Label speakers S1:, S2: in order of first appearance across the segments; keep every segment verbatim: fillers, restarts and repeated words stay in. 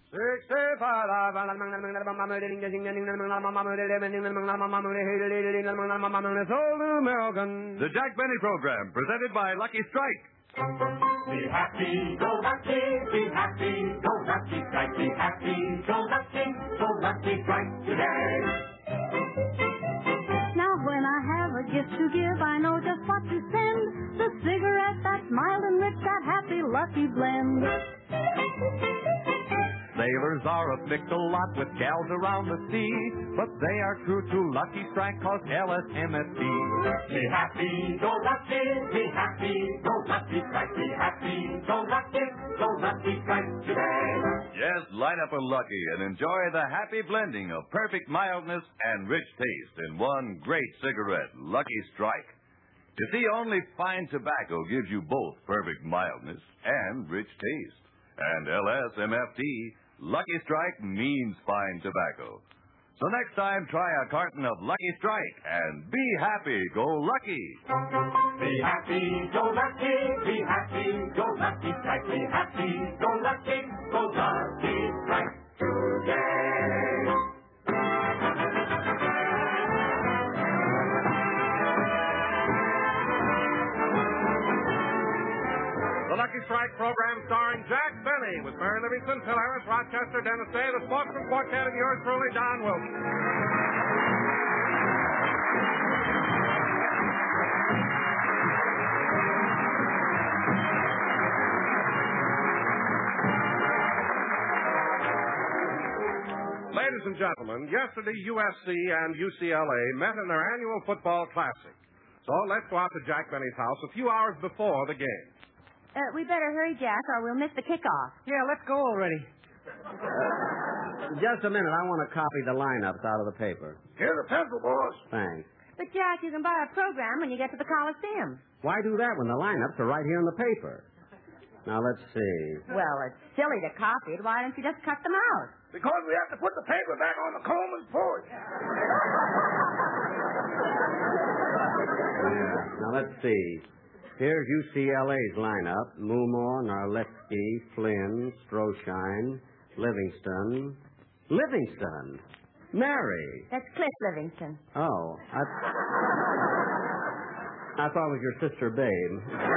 S1: The Jack Benny Program, presented by Lucky Strike.
S2: Be happy, go lucky, be happy, go lucky strike, be happy, go lucky, go lucky strike today.
S3: Now when I have a gift to give, I know just what to send. The cigarette that's mild and rich, that happy lucky blend.
S1: Sailors are a fickle lot with gals around the sea, but they are true to Lucky Strike cause L S M F T.
S2: Be happy, go lucky, be happy, go lucky strike, be happy, go lucky, go lucky strike today.
S1: Yes, line up a Lucky and enjoy the happy blending of perfect mildness and rich taste in one great cigarette, Lucky Strike. You see, only fine tobacco gives you both perfect mildness and rich taste. And L S M F T, Lucky Strike means fine tobacco. So next time, try a carton of Lucky Strike and be happy, go lucky.
S2: Be happy, go lucky, be happy, go lucky strike, be happy, go lucky, go lucky strike today.
S4: The Lucky Strike program starring Jack Benny with Mary Livingston, Phil Harris, Rochester, Dennis Day, the Sportsman Quartet, and yours truly, Don Wilson. Ladies and gentlemen, yesterday U S C and U C L A met in their annual football classic. So let's go out to Jack Benny's house a few hours before the game.
S3: Uh, we better hurry, Jack, or we'll miss the kickoff.
S5: Yeah, let's go already.
S6: Just a minute. I want to copy the lineups out of the paper.
S7: Here's a pencil, boss.
S6: Thanks.
S3: But, Jack, you can buy a program when you get to the Coliseum.
S6: Why do that when the lineups are right here in the paper? Now, let's see.
S3: Well, it's silly to copy it. Why don't you just cut them out?
S7: Because we have to put the paper back on the Coleman's porch.
S6: Yeah. Now, let's see. Here's U C L A's lineup. Mumor, Narletsky, Flynn, Stroshine, Livingston. Livingston? Mary.
S3: That's Cliff Livingston.
S6: Oh. I, I thought it was your sister, Babe.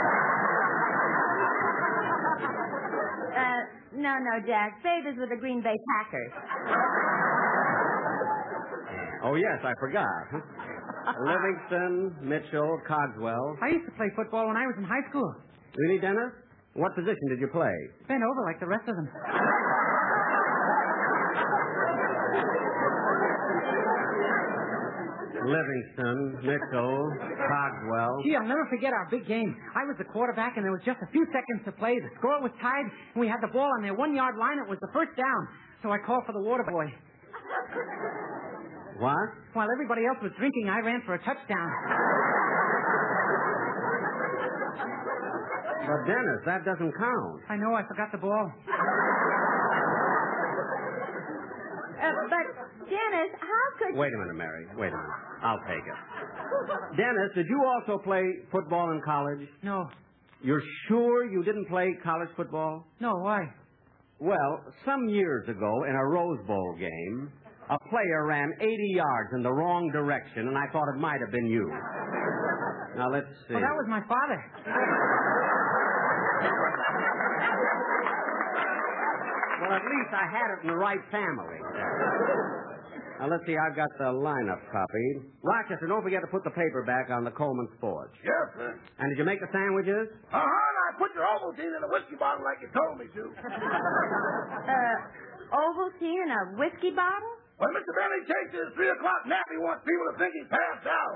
S3: Uh, no, no, Jack. Babe is with the Green Bay Packers.
S6: Oh, yes, I forgot. Livingston, Mitchell, Cogswell.
S5: I used to play football when I was in high school.
S6: Really, Dennis? What position did you play?
S5: Bent over like the rest of them.
S6: Livingston, Mitchell, Cogswell.
S5: Gee, I'll never forget our big game. I was the quarterback, and there was just a few seconds to play. The score was tied, and we had the ball on their one-yard line. It was the first down. So I called for the water boy.
S6: What?
S5: While everybody else was drinking, I ran for a touchdown.
S6: But, Dennis, that doesn't count.
S5: I know, I forgot the ball.
S3: Uh, but, Dennis, how could...
S6: Wait a minute, Mary. Wait a minute. I'll take it. Dennis, did you also play football in college?
S5: No.
S6: You're sure you didn't play college football?
S5: No, why?
S6: Well, some years ago in a Rose Bowl game, a player ran eighty yards in the wrong direction, and I thought it might have been you. Now, let's see.
S5: Well, that was my father.
S6: Well, at least I had it in the right family. Now, let's see. I've got the lineup copied. Rochester, don't forget to put the paper back on the Coleman's porch.
S7: Yes, sir.
S6: And did you make the sandwiches?
S7: Uh-huh, and I put your Ovaltine in a whiskey bottle like you told me to.
S3: Uh, Ovaltine in a whiskey bottle?
S7: When Mister Benny takes his three o'clock nap, he wants people to think he passed out.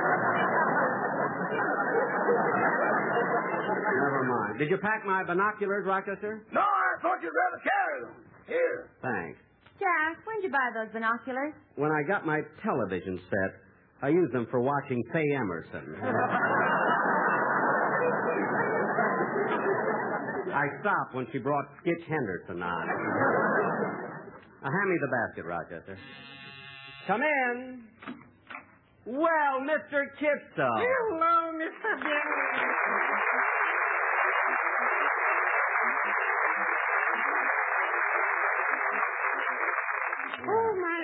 S6: Never mind. Did you pack my binoculars, Rochester?
S7: No, I thought you'd rather carry them. Here.
S6: Thanks.
S3: Jack, when'd you buy those binoculars?
S6: When I got my television set, I used them for watching Faye Emerson. I stopped when she brought Skitch Henderson on. Now, hand me the basket, Rochester. Come in. Well, Mister Chipso.
S5: Hello, Mister Benny.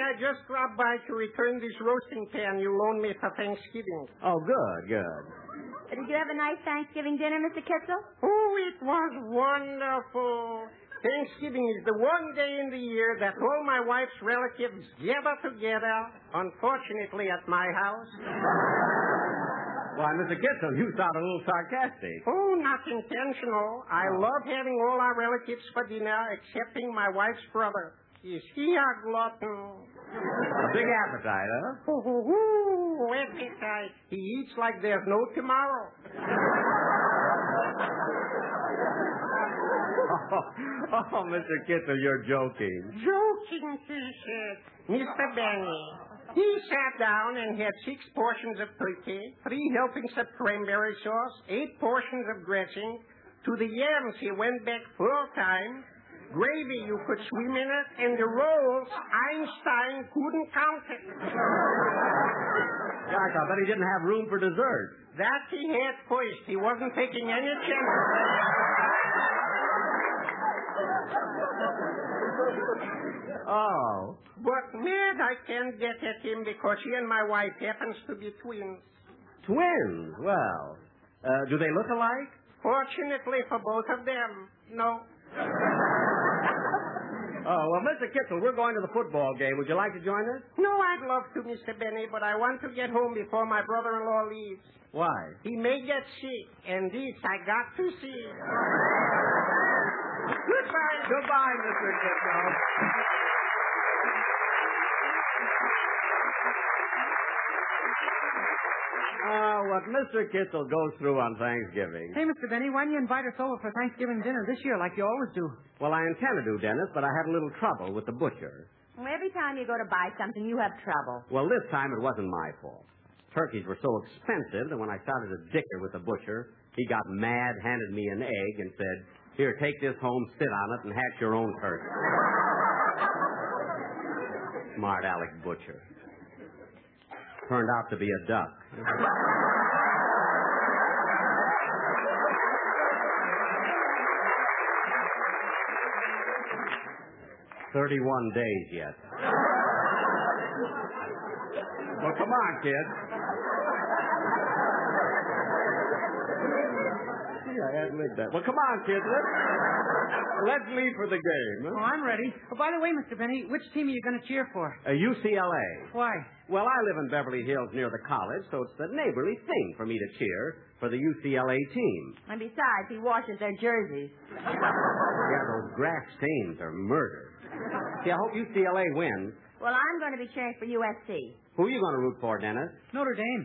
S8: I just dropped by to return this roasting pan you loaned me for Thanksgiving.
S6: Oh, good, good.
S3: Did you have a nice Thanksgiving dinner, Mister Kitzel?
S8: Oh, it was wonderful. Thanksgiving is the one day in the year that all my wife's relatives gather together, unfortunately at my house.
S6: Why, Mister Kitzel, you sound a little sarcastic.
S8: Oh, not intentional. I love having all our relatives for dinner, excepting my wife's brother. Is he a glutton?
S6: A big appetite, huh?
S8: Oh, oh, oh, appetite. He eats like there's no tomorrow.
S6: Oh, oh, Mister Kitzel, you're joking.
S8: Joking, he said. Mister Benny. He sat down and had six portions of turkey, three helpings of cranberry sauce, eight portions of dressing. To the yams, he went back four times. Gravy, you could swim in it, and the rolls, Einstein couldn't count it.
S6: Gosh, I bet he didn't have room for dessert.
S8: That he had first. He wasn't taking any chances.
S6: Oh.
S8: But mad I can't get at him because he and my wife happens to be twins.
S6: Twins? Well, uh, do they look alike?
S8: Fortunately for both of them, no.
S6: Oh, well, Mister Kitzel, we're going to the football game. Would you like to join us?
S8: No, I'd love to, Mister Benny, but I want to get home before my brother-in-law leaves.
S6: Why?
S8: He may get sick, and this I got to see. Goodbye.
S6: Goodbye, Mister Kitzel. Oh, what Mister Kitzel goes through on Thanksgiving.
S5: Hey, Mister Benny, why didn't you invite us over for Thanksgiving dinner this year like you always do?
S6: Well, I intend to do, Dennis, but I had a little trouble with the butcher.
S3: Well, every time you go to buy something, you have trouble.
S6: Well, this time it wasn't my fault. Turkeys were so expensive that when I started to dicker with the butcher, he got mad, handed me an egg, and said, "Here, take this home, sit on it, and hatch your own turkey." Smart aleck butcher. Turned out to be a duck. Thirty-one days yet. Well, come on, kid. Yeah, I had lived that. Well, come on, kids. Let's, let's leave for the game. Huh?
S5: Oh, I'm ready. Oh, by the way, Mister Benny, which team are you going to cheer for?
S6: Uh, U C L A.
S5: Why?
S6: Well, I live in Beverly Hills near the college, so it's the neighborly thing for me to cheer for the U C L A team.
S3: And besides, he washes their jerseys.
S6: Yeah, those grass stains are murder. See, I hope U C L A wins.
S3: Well, I'm going to be cheering for U S C.
S6: Who are you going to root for, Dennis?
S5: Notre Dame.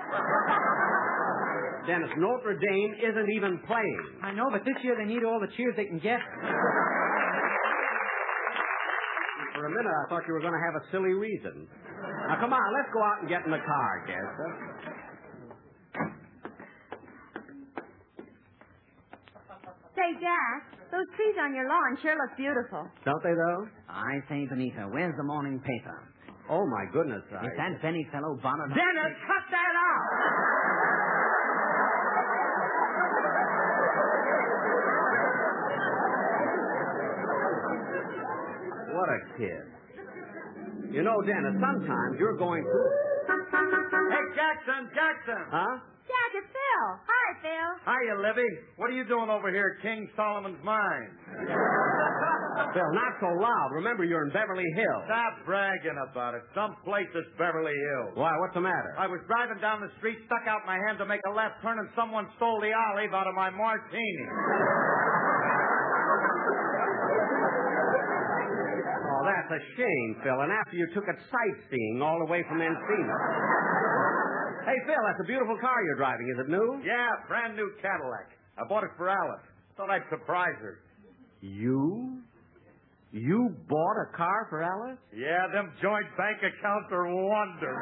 S6: Dennis, Notre Dame isn't even playing.
S5: I know, but this year they need all the cheers they can get.
S6: For a minute, I thought you were going to have a silly reason. Now, come on, let's go out and get in the car, kids.
S3: Say, Jack, those trees on your lawn sure look beautiful.
S6: Don't they, though?
S9: I say, Benita, where's the morning paper?
S6: Oh, my goodness. I...
S9: Is that Benny fellow Bonnet?
S6: Dennis, cut that out! What a kid. You know, Dennis, sometimes you're going through...
S7: Hey, Jackson, Jackson.
S6: Huh?
S3: Jack, it's Phil. Hi, Phil.
S7: Hiya, Libby. What are you doing over here at King Solomon's Mine?
S6: Phil, not so loud. Remember, you're in Beverly Hills.
S7: Stop bragging about it. Some place that's Beverly Hills.
S6: Why, what's the matter?
S7: I was driving down the street, stuck out my hand to make a left turn, and someone stole the olive out of my martini.
S6: Oh, that's a shame, Phil. And after you took it sightseeing all the way from Encino. Hey, Phil, that's a beautiful car you're driving. Is it new?
S7: Yeah, brand new Cadillac. I bought it for Alice. Thought I'd surprise her.
S6: You? You bought a car for Alice?
S7: Yeah, them joint bank accounts are wonders.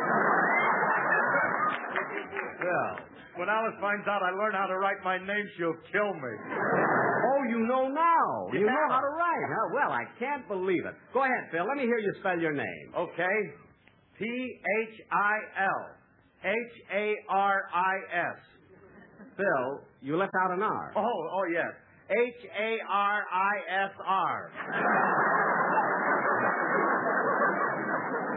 S6: Phil.
S7: When Alice finds out I learned how to write my name, she'll kill me.
S6: Oh, you know now. You
S7: Yeah.
S6: know how to write, huh? Well, I can't believe it. Go ahead, Phil. Let me hear you spell your name.
S7: Okay. P H I L H A R I S.
S6: Phil, you left out an R.
S7: Oh, oh, yes. H A R I S R.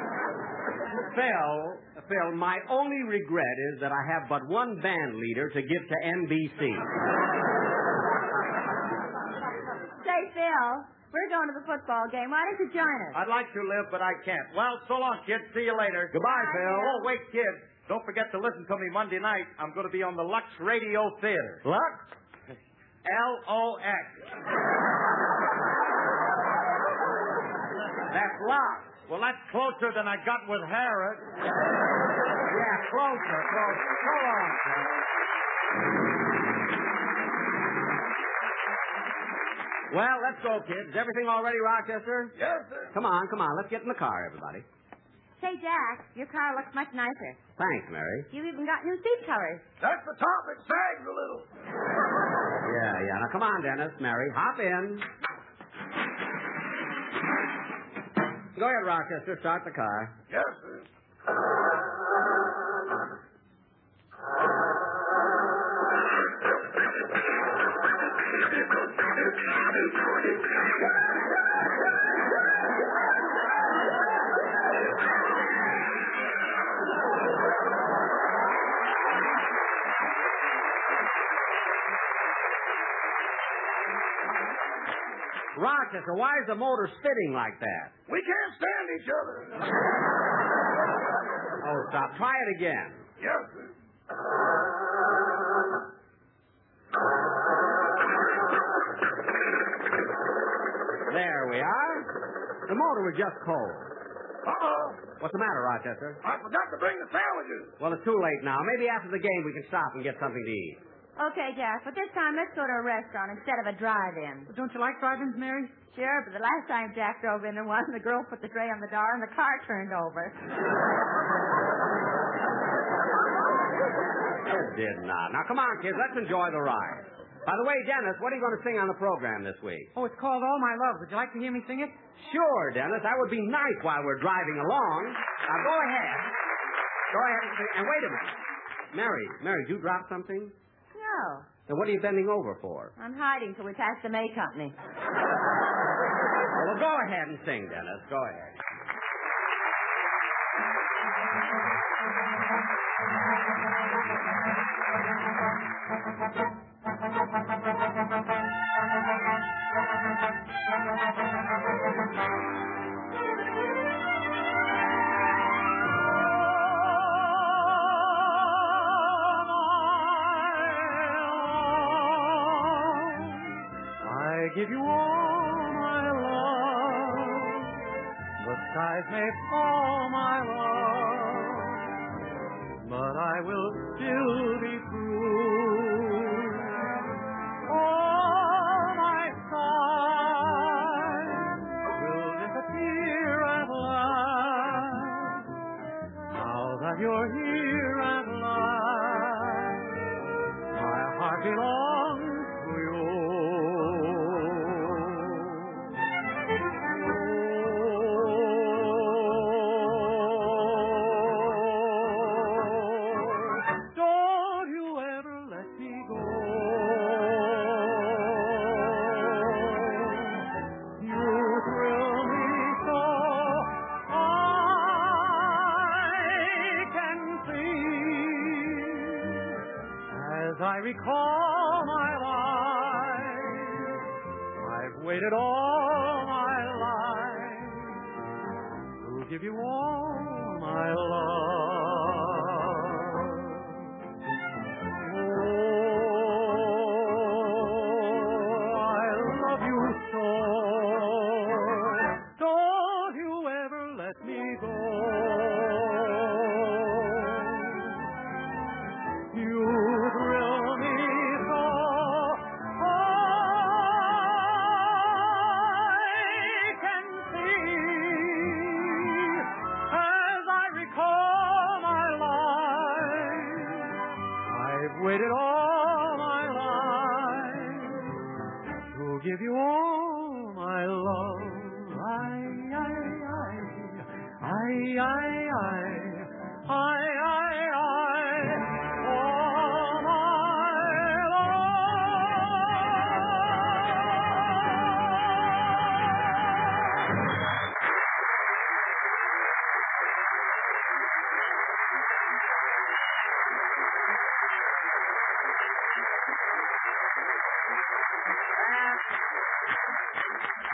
S6: Phil, Phil, my only regret is that I have but one band leader to give to N B C.
S3: Say, Phil, we're going to the football game. Why don't you join us?
S7: I'd like to live, but I can't. Well, so long, kids. See you later.
S6: Goodbye,
S3: Bye,
S6: Phil.
S3: Phil.
S7: Oh, wait, kids. Don't forget to listen to me Monday night. I'm going to be on the Lux Radio Theater.
S6: Lux?
S7: L O X. That's Lux. Well, that's closer than I got with Harris. Yeah, closer, closer. So long, Phil.
S6: Well, let's go, kids. Everything all ready, Rochester?
S1: Yes, sir.
S6: Come on, come on. Let's get in the car, everybody.
S3: Say, Jack, your car looks much nicer.
S6: Thanks, Mary.
S3: You've even got new seat covers.
S1: That's the top. It sags a little.
S6: Yeah, yeah. Now, come on, Dennis, Mary. Hop in. Go ahead, Rochester. Start the car.
S1: Yes, sir.
S6: Rochester, why is the motor spitting like that?
S1: We can't stand each other.
S6: Oh, stop. Try it again.
S1: Yes, sir.
S6: There we are. The motor was just cold.
S1: Uh-oh.
S6: What's the matter, Rochester?
S1: I forgot to bring the sandwiches.
S6: Well, it's too late now. Maybe after the game we can stop and get something to eat.
S3: Okay, Jack, but this time let's go to a restaurant instead of a drive-in.
S5: Don't you like drive-ins, Mary?
S3: Sure, but the last time Jack drove into one, the girl put the tray on the door and the car turned over.
S6: It did not. Now, come on, kids. Let's enjoy the ride. By the way, Dennis, what are you going to sing on the program this week?
S5: Oh, it's called All My Love. Would you like to hear me sing it?
S6: Sure, Dennis. That would be nice while we're driving along. Now, go ahead. Go ahead and sing. And wait a minute. Mary, Mary, did you drop something?
S3: No,
S6: Then what are you bending over for?
S3: I'm hiding till we pass the May Company.
S6: Well, go ahead and sing, Dennis. Go ahead.
S2: I give you all my love. The skies may fall, my love, but I will still be true. All my sighs will disappear at last. Now that you're here at last, my heart belongs to you. I recall my life, I've waited all my life to give you all my love. Oh, I love you so. Don't you ever let me go. You thrill me so. I can see as I recall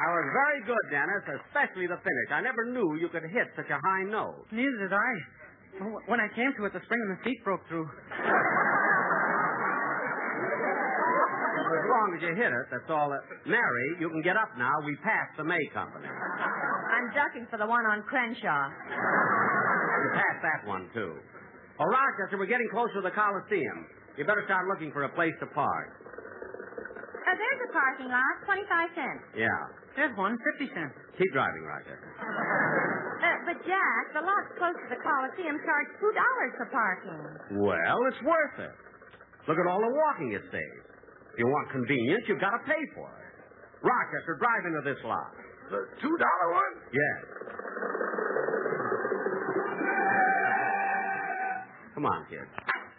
S6: That was very good, Dennis, especially the finish. I never knew you could hit such a high note.
S5: Neither did I. When I came to it, the spring in the seat broke through.
S6: As long as you hit it, that's all. That... Mary, you can get up now. We passed the May Company.
S10: I'm ducking for the one on Crenshaw.
S6: We passed that one, too. Oh, Rochester, we're getting close to the Coliseum. You better start looking for a place to park.
S10: Uh, there's a parking lot, twenty-five cents.
S6: Yeah.
S5: There's one, fifty cents.
S6: Keep driving, Rochester.
S10: Uh, but, Jack, the lots close to the Coliseum charge two dollars for parking.
S6: Well, it's worth it. Look at all the walking it saves. If you want convenience, you've got to pay for it. Rochester, drive into this lot.
S2: The two dollar one?
S6: Yes. Come on, kid.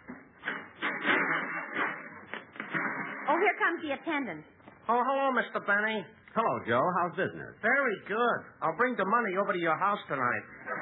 S10: Oh, here comes the attendant.
S8: Oh, hello, Mister Benny.
S6: Hello, Joe. How's business?
S8: Very good. I'll bring the money over to your house tonight.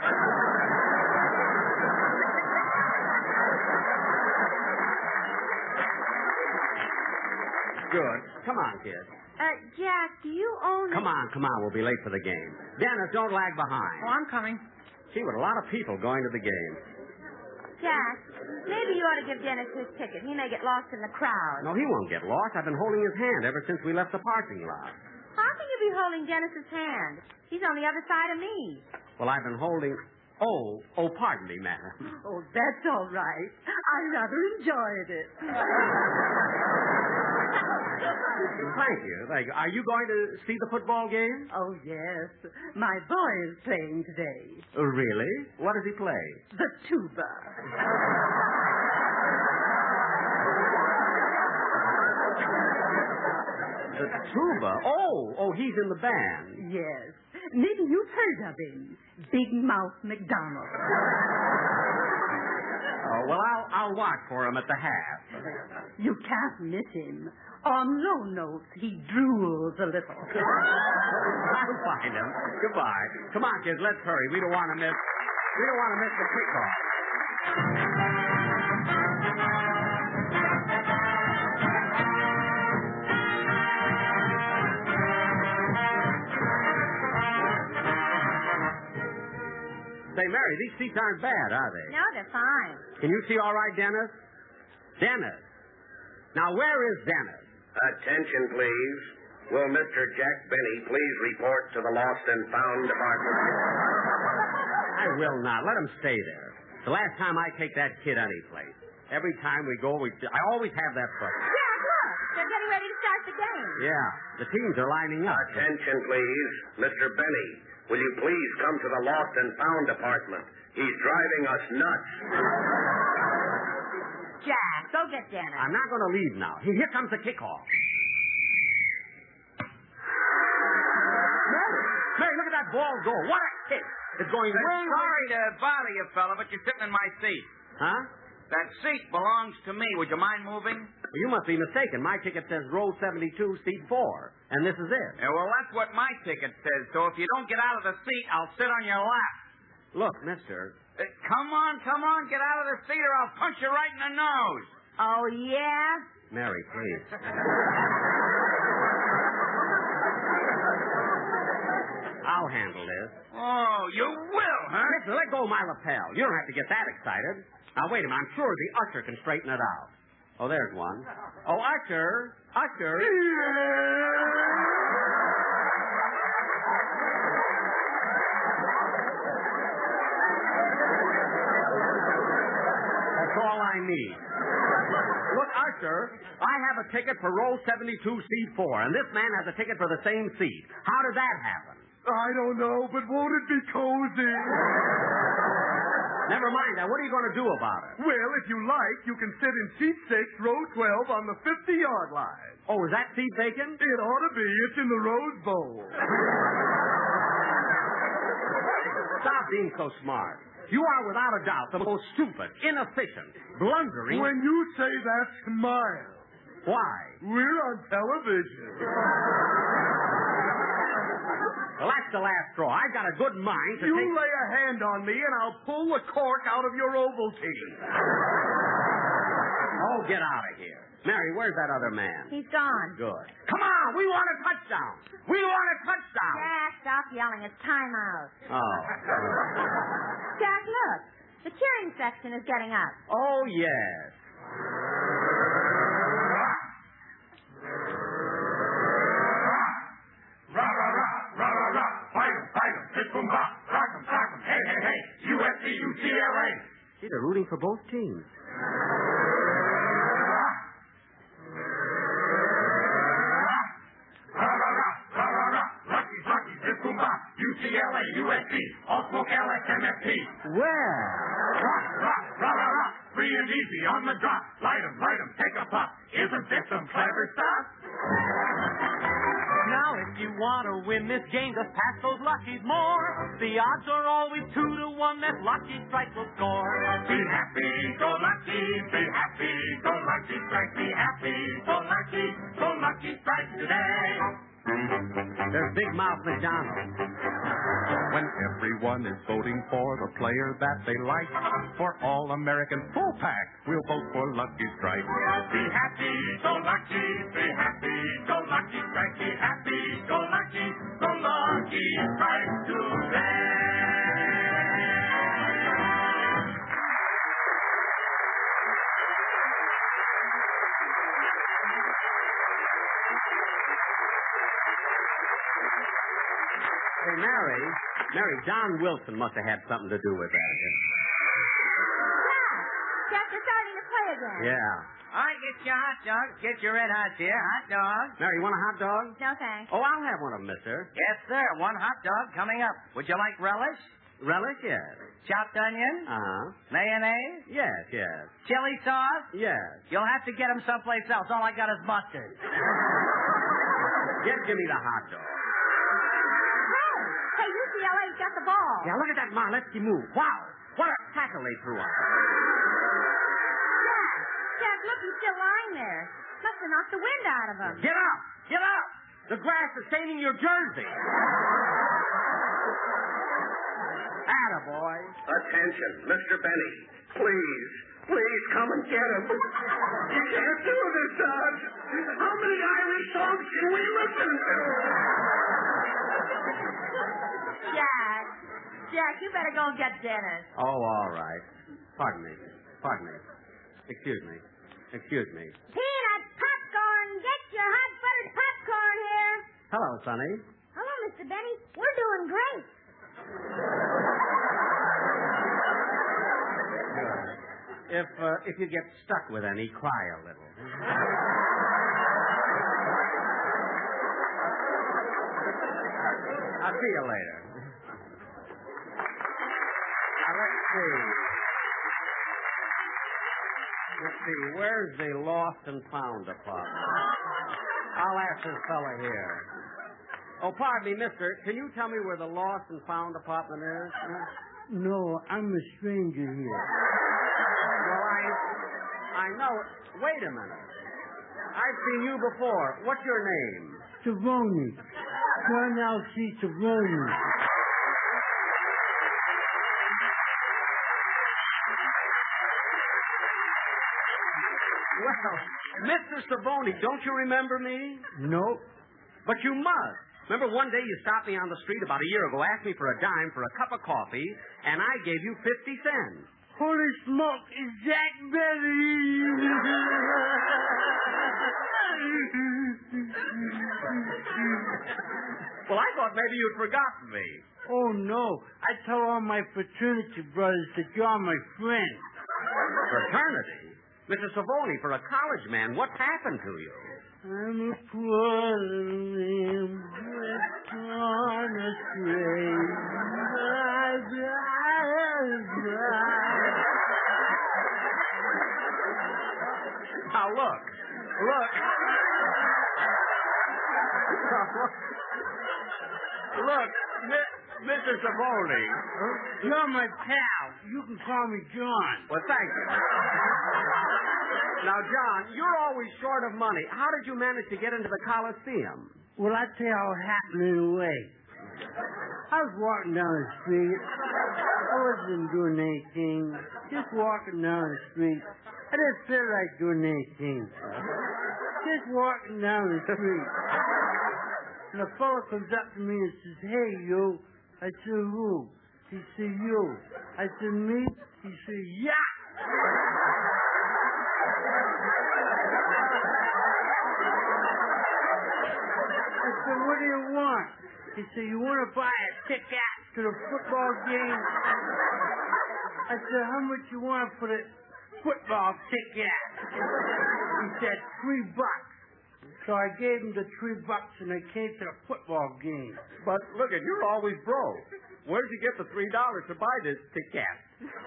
S6: Good. Come on, kid.
S10: Uh, Jack, do you own...
S6: Come on, come on. We'll be late for the game. Dennis, don't lag behind.
S5: Oh, I'm coming.
S6: Gee, what a lot of people going to the game.
S10: Jack, maybe you ought to give Dennis his ticket. He may get lost in the crowd.
S6: No, he won't get lost. I've been holding his hand ever since we left the parking lot.
S10: How can you be holding Dennis's hand? He's on the other side of me.
S6: Well, I've been holding... Oh, oh, pardon me, madam.
S3: Oh, that's all right. I rather enjoyed it.
S6: Thank you. Thank you. Are you going to see the football game?
S3: Oh, yes. My boy is playing today.
S6: Oh, really? What does he play?
S3: The tuba.
S6: The tuba? Oh, oh, he's in the band.
S3: Yes. Maybe you've heard of him. Big Mouth McDonald.
S6: Oh, well, I'll, I'll watch for him at the half.
S3: You can't miss him. On low notes, he drools a little.
S6: I'll find him. Goodbye. Come on, kids, let's hurry. We don't want to miss. We don't want to miss the kickoff. Say, Mary, these seats aren't bad, are they?
S10: No, they're fine.
S6: Can you see all right, Dennis? Dennis. Now, where is Dennis?
S11: Attention, please. Will Mister Jack Benny please report to the Lost and Found Department?
S6: I will not. Let him stay there. The last time I take that kid anyplace. Every time we go, we I always have that problem.
S10: Jack, look. They're getting ready to start the game.
S6: Yeah, the teams are lining up.
S11: Attention, please. Mister Benny, will you please come to the Lost and Found Department? He's driving us nuts.
S10: Jack, go get Dennis.
S6: I'm not going to leave now. Here comes the kickoff. Mary, Mary, look at that ball go. What a hit. It's going way, way...
S12: Sorry to bother you, fella, but you're sitting in my seat.
S6: Huh?
S12: That seat belongs to me. Would you mind moving?
S6: Well, you must be mistaken. My ticket says row seventy-two, seat four. And this is it.
S12: Yeah, well, that's what my ticket says. So if you don't get out of the seat, I'll sit on your lap.
S6: Look, mister.
S12: Uh, come on, come on. Get out of the seat or I'll punch you right in the nose.
S10: Oh, yeah?
S6: Mary, please. I'll handle this.
S12: Oh, you will, huh?
S6: Listen, let go of my lapel. You don't have to get that excited. Now, wait a minute. I'm sure the usher can straighten it out. Oh, there's one. Oh, usher. Usher. That's all I need. Look, usher, I have a ticket for row seventy-two, seat four, and this man has a ticket for the same seat. How did that happen?
S2: I don't know, but won't it be cozy?
S6: Never mind that. What are you going to do about it?
S2: Well, if you like, you can sit in seat six, row twelve on the fifty-yard line.
S6: Oh, is that seat vacant?
S2: It ought to be. It's in the Rose Bowl.
S6: Stop being so smart. You are, without a doubt, the most stupid, inefficient, blundering...
S2: When you say that, smile.
S6: Why?
S2: We're on television.
S6: Well, that's the last straw. I've got a good mind to
S2: You
S6: take...
S2: lay a hand on me, and I'll pull the cork out of your Ovaltine.
S6: Oh, get out of here. Mary, where's that other man?
S10: He's gone.
S6: Good. Come on, we want a touchdown. We want a touchdown.
S10: Jack, stop yelling. It's time out.
S6: Oh.
S10: Jack, look. The cheering section is getting up.
S6: Oh, yes.
S2: Rah, rah, rah, rah, rah, rah. Fight 'em, fight 'em. Hit 'em, bop. Rock 'em, sock 'em. Hey, hey, hey. U S C, U C L A.
S6: See, they're rooting for both teams.
S2: U C L A, U S C, all smoke L X M F T.
S6: Well.
S2: Rock, rock, rah, rah, rah. Free and easy on the drop. Light 'em, light 'em, take a puff. Isn't this some clever stuff?
S13: Now, if you want to win this game, just pass those Luckies more. The odds are always two to one that Lucky Strike will score.
S2: Be happy, go lucky. Be happy, go lucky strike. Be happy, go lucky. Go lucky strike today.
S6: There's Big Mouth McDonald.
S4: When everyone is voting for the player that they like, for All-American full pack, we'll vote for Lucky Strike.
S2: Be happy, go lucky. Be happy, go lucky strike. Be happy, go lucky. Go lucky strike today.
S6: Hey, Mary. Mary, Don Wilson must have had something to do with that.
S10: Jack, Jack, you're starting to play again.
S6: Yeah.
S12: All right, get your hot dogs. Get your red hots here. Hot dogs.
S6: Mary, you want a hot dog?
S10: No, thanks.
S6: Oh, I'll have one of them, mister.
S12: Yes, sir. One hot dog coming up. Would you like relish?
S6: Relish, yes.
S12: Chopped onion?
S6: Uh-huh.
S12: Mayonnaise?
S6: Yes, yes.
S12: Chili sauce?
S6: Yes.
S12: You'll have to get them someplace else. All I got is mustard.
S6: Just give me the hot dog.
S10: Hey, U C L A's got the ball.
S6: Yeah, look at that Marletsky move. Wow. What a tackle they threw on.
S10: Jack, Jack, look, he's still lying there. Must have knocked the wind out of him.
S6: Get up! Get up! The grass is staining your jersey. Attaboy.
S11: Attention, Mister Benny. Please, please come and get him. You can't do this, Dodge. How many Irish songs can we listen to?
S10: Jack, Jack, you better go and get Dennis.
S6: Oh, all right. Pardon me. Pardon me. Excuse me. Excuse me.
S10: Peanut popcorn, get your hot buttered popcorn here.
S6: Hello, Sonny.
S10: Hello, Mister Benny. We're doing great.
S6: Good. If uh, if you get stuck with any, cry a little. I'll see you later. Now, let's see. Let's see. Where's the lost and found department? I'll ask this fella here. Oh, pardon me, mister. Can you tell me where the lost and found department is?
S14: No, I'm a stranger here.
S6: Well, I I know it. Wait a minute. I've seen you before. What's your name?
S14: Savoni. John L C. Savoni.
S6: Well, Mister Savoni, don't you remember me?
S14: No.
S6: But you must. Remember one day you stopped me on the street about a year ago, asked me for a dime for a cup of coffee, and I gave you fifty cents.
S14: Holy smoke, is that
S6: Well, I thought maybe you'd forgotten me.
S14: Oh, no. I tell all my fraternity brothers that you're my friend.
S6: Fraternity? Mister Savoni, for a college man, what's happened to you?
S14: I'm a poor limb on a string.
S6: Now, look. Look. Look, Mister Savoni.
S14: You're my pal. You can call me John.
S6: Well, thank you. Now, John, you're always short of money. How did you manage to get into the Coliseum?
S14: Well, I'll tell you how it happened in a way. I was walking down the street. I wasn't doing anything. Just walking down the street. I didn't feel like doing anything, sir. Just walking down the street. And a fellow comes up to me and says, hey, you. I said, who? He said, you. I said, me? He said, yeah. I said, what do you want? He said, you want to buy a ticket to the football game? I said, how much you want for the football ticket? He said, three bucks. So I gave him the three bucks and they came to the football game.
S6: But look at, you're always broke. Where'd you get the three dollars to buy this ticket?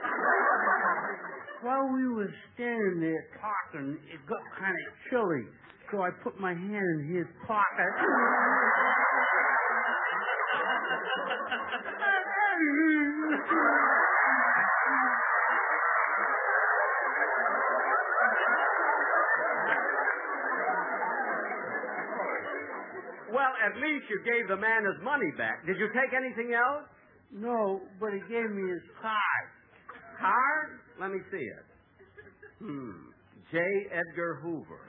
S14: While we were standing there talking, it got kind of chilly. So I put my hand in his pocket.
S6: Well, at least you gave the man his money back. Did you take anything else?
S14: No, but he gave me his card.
S6: Card? Let me see it. Hmm. J. Edgar Hoover.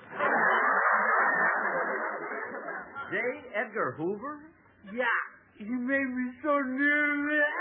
S6: J. Edgar Hoover?
S14: Yeah. He made me so nervous.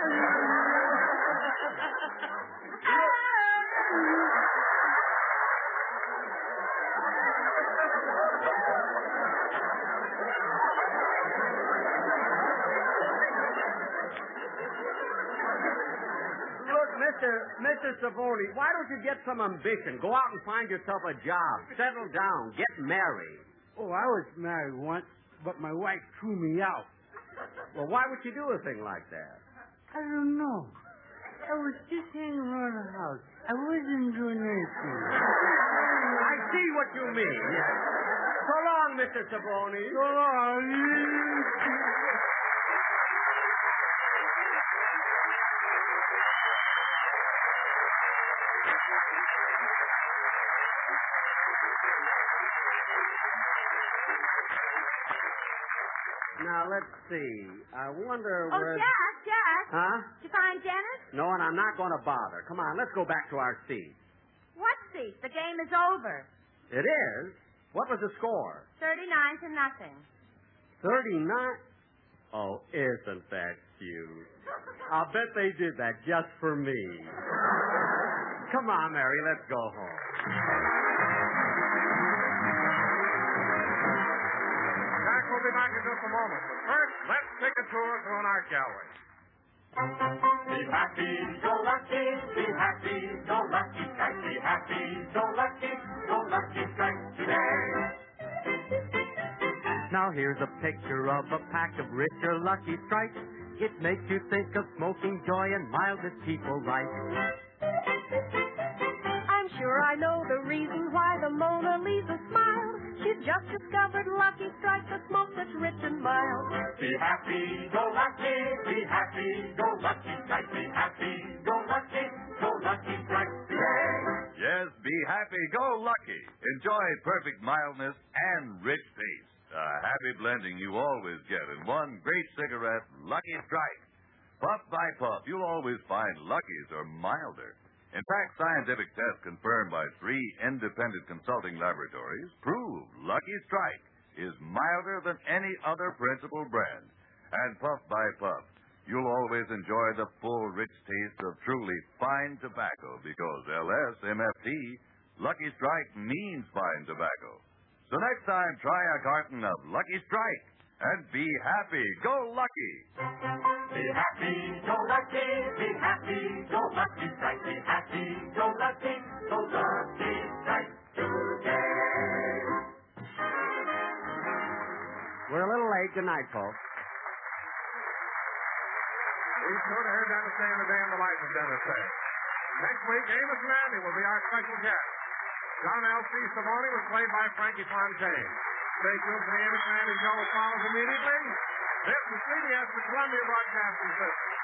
S6: Mister Mister Savoni, why don't you get some ambition? Go out and find yourself a job. Settle down. Get married.
S14: Oh, I was married once, but my wife threw me out.
S6: Well, why would you do a thing like that?
S14: I don't know. I was just hanging around the house. I wasn't doing anything.
S6: I see what you mean. Yes. So long, Mister Savoni.
S14: So long.
S6: Now, let's see. I wonder
S10: Oh,
S6: where...
S10: Jack, Jack.
S6: Huh?
S10: Did you find Dennis?
S6: No, and I'm not going to bother. Come on, let's go back to our seats.
S10: What seat? The game is over.
S6: It is? What was the score?
S10: Thirty-nine to nothing.
S6: Thirty-nine? Oh, isn't that cute? I'll bet they did that just for me. Come on, Mary, let's go home.
S4: We'll be back in just a moment. But first, let's take a tour through an art gallery.
S2: Be happy, go lucky, be happy, go lucky, strike, be happy, go lucky, go lucky, strike today.
S13: Now here's a picture of a pack of richer Lucky Strikes. It makes you think of smoking joy and mildest people right.
S3: I'm sure I know the reason why the Mona Lisa smiled. She's just discovered Lucky Strike, the smoke that's rich and mild.
S2: Be happy, go lucky, be happy, go lucky, strike, be happy, go lucky, go lucky, strike today.
S1: Yes, be happy, go lucky. Enjoy perfect mildness and rich taste. A happy blending you always get in one great cigarette, Lucky Strike. Puff by puff, you'll always find Luckies are milder. In fact, scientific tests confirmed by three independent consulting laboratories prove Lucky Strike is milder than any other principal brand. And puff by puff, you'll always enjoy the full, rich taste of truly fine tobacco because L S M F T, Lucky Strike means fine tobacco. So next time, try a carton of Lucky Strike and be happy. Go Lucky!
S2: Be happy, go lucky, be happy, go lucky, strike, be happy, go lucky, go lucky, strike today.
S6: We're a little late. Good night, folks.
S4: Be sure to hear Dennis say in the day in the life of Dennis Day. Next week, Amos and Andy will be our special guests. John L C. Savoni was played by Frankie Fontaine. Stay tuned for the Amos and Andy show, which follows immediately. This is C B S, the Columbia Broadcasting System.